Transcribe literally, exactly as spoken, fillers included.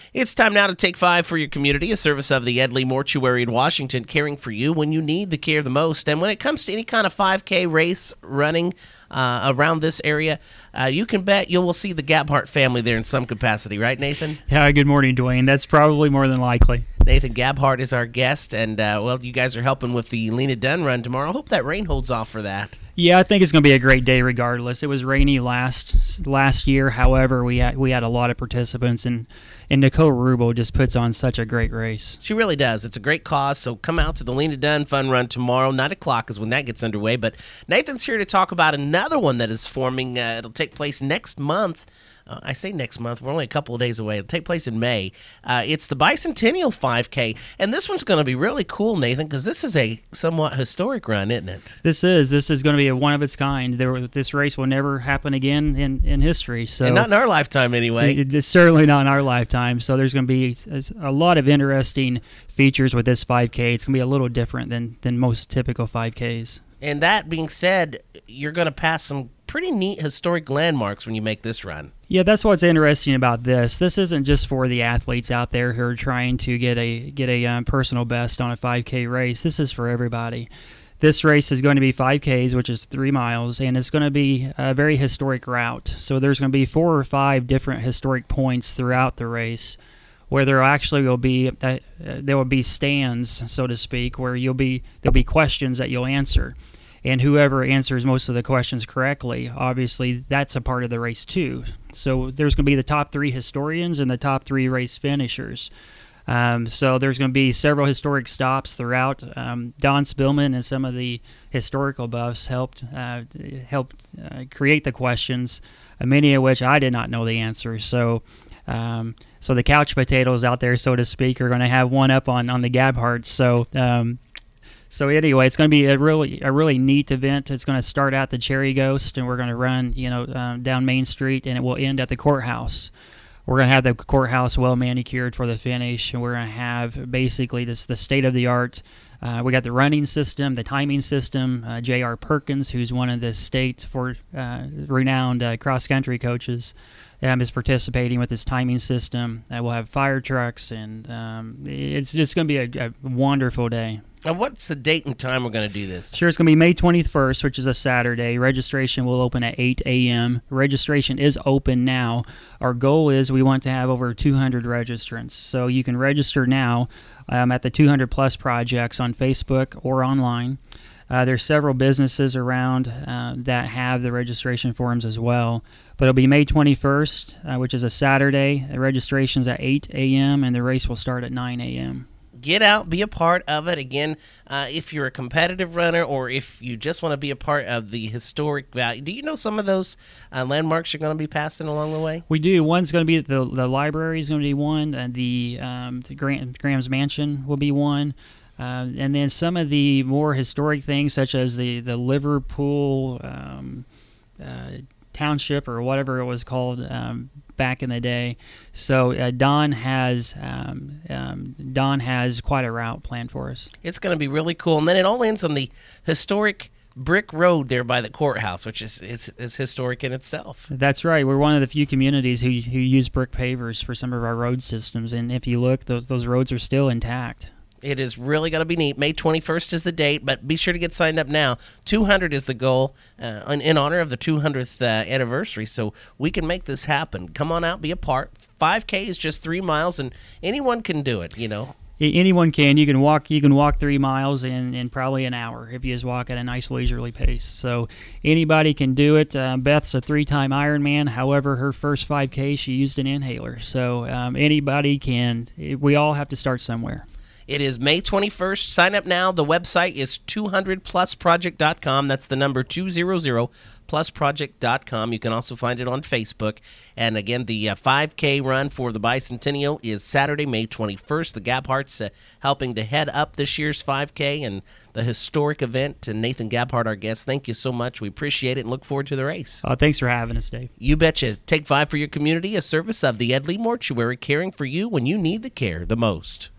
It's time now to take five for your community, a service of the Ed Lee Mortuary in Washington, caring for you when you need the care the most. And when it comes to any kind of five K race running uh, around this area, uh, you can bet you will see the Gabhart family there in some capacity, right, Nathan? Yeah, good morning, Dwayne. That's probably more than likely. Nathan Gabhart is our guest, and, uh, well, you guys are helping with the Lena Dunn run tomorrow. I hope that rain holds off for that. Yeah, I think it's going to be a great day regardless. It was rainy last last year. However, we had, we had a lot of participants, and, and Nicole Rubo just puts on such a great race. She really does. It's a great cause, so come out to the Lena Dunn Fun Run tomorrow. nine o'clock is when that gets underway, but Nathan's here to talk about another one that is forming. Uh, it'll take place next month. Uh, I say next month. We're only a couple of days away. It'll take place in May. Uh, it's the Bicentennial five K, and this one's going to be really cool, Nathan, because this is a somewhat historic run, isn't it? This is. This is going to be a one of its kind. There, this race will never happen again in, in history. So, and not in our lifetime, anyway. It, it's certainly not in our lifetime. So there's going to be a, a lot of interesting features with this five K. It's going to be a little different than, than most typical five Ks. And that being said, you're going to pass some pretty neat historic landmarks when you make this run. Yeah, that's what's interesting about this. This isn't just for the athletes out there who are trying to get a get a um, personal best on a five K race. This is for everybody. This race is going to be five Ks, which is three miles, and it's going to be a very historic route. So there's going to be four or five different historic points throughout the race, where there actually will be uh, there will be stands, so to speak, where you'll be there'll be questions that you'll answer. And whoever answers most of the questions correctly, obviously, that's a part of the race, too. So there's going to be the top three historians and the top three race finishers. Um, so there's going to be several historic stops throughout. Um, Don Spillman and some of the historical buffs helped uh, helped uh, create the questions, uh, many of which I did not know the answers. So um, so the couch potatoes out there, so to speak, are going to have one up on, on the Gabharts. So um So anyway, it's going to be a really a really neat event. It's going to start at the Cherry Ghost, and we're going to run, you know, um, down Main Street, and it will end at the courthouse. We're going to have the courthouse well manicured for the finish, and we're going to have basically this the state of the art. Uh, we got the running system, the timing system. Uh, J R Perkins, who's one of the state for uh, renowned uh, cross country coaches, um, is participating with this timing system. Uh, we'll have fire trucks, and um, it's just going to be a, a wonderful day. Now, what's the date and time we're going to do this? Sure, it's going to be May twenty-first, which is a Saturday. Registration will open at eight a.m. Registration is open now. Our goal is we want to have over two hundred registrants. So you can register now um, at the two hundred Plus Projects on Facebook or online. Uh, there's several businesses around uh, that have the registration forms as well. But it'll be May twenty-first, uh, which is a Saturday. The registration's at eight a.m. and the race will start at nine a.m. Get out, be a part of it. Again, uh, if you're a competitive runner or if you just want to be a part of the historic value. Do you know some of those uh, landmarks you're going to be passing along the way? We do. One's going to be the the library is going to be one, and the, um, the Graham, Graham's Mansion will be one. Uh, and then some of the more historic things, such as the, the Liverpool um, uh, Township or whatever it was called um, back in the day. So uh, Don has um, um, Don has quite a route planned for us. It's going to be really cool, and then it all ends on the historic brick road there by the courthouse, which is, is is historic in itself. That's right. We're one of the few communities who who use brick pavers for some of our road systems, and if you look, those those roads are still intact. It is really going to be neat. May twenty-first is the date, but be sure to get signed up now. two hundred is the goal uh, in, in honor of the two hundredth uh, anniversary, so we can make this happen. Come on out, be a part. five K is just three miles, and anyone can do it, you know. Anyone can. You can walk. You can walk three miles in, in probably an hour if you just walk at a nice leisurely pace. So anybody can do it. Uh, Beth's a three-time Ironman. However, her first five K she used an inhaler. So um, anybody can. We all have to start somewhere. It is May twenty-first. Sign up now. The website is two hundred plus project dot com. That's the number two hundred plus project dot com. You can also find it on Facebook. And again, the uh, five K run for the Bicentennial is Saturday, May twenty-first. The Gabharts uh, helping to head up this year's five K and the historic event. And Nathan Gabhart, our guest, thank you so much. We appreciate it and look forward to the race. Uh, thanks for having us, Dave. You betcha. Take five for your community, a service of the Ed Lee Mortuary, caring for you when you need the care the most.